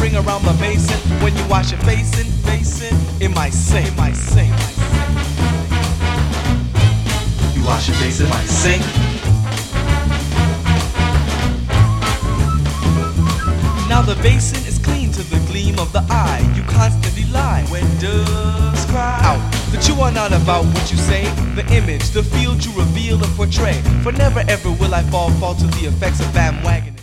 ring around the basin. When you wash your face in my sink. You wash your face in my sink. Now the basin is clean to the gleam of the eye. You constantly lie when doves cry out that you are not about what you say. The image, the field you reveal and portray. For never ever will I fall to the effects of bandwagon.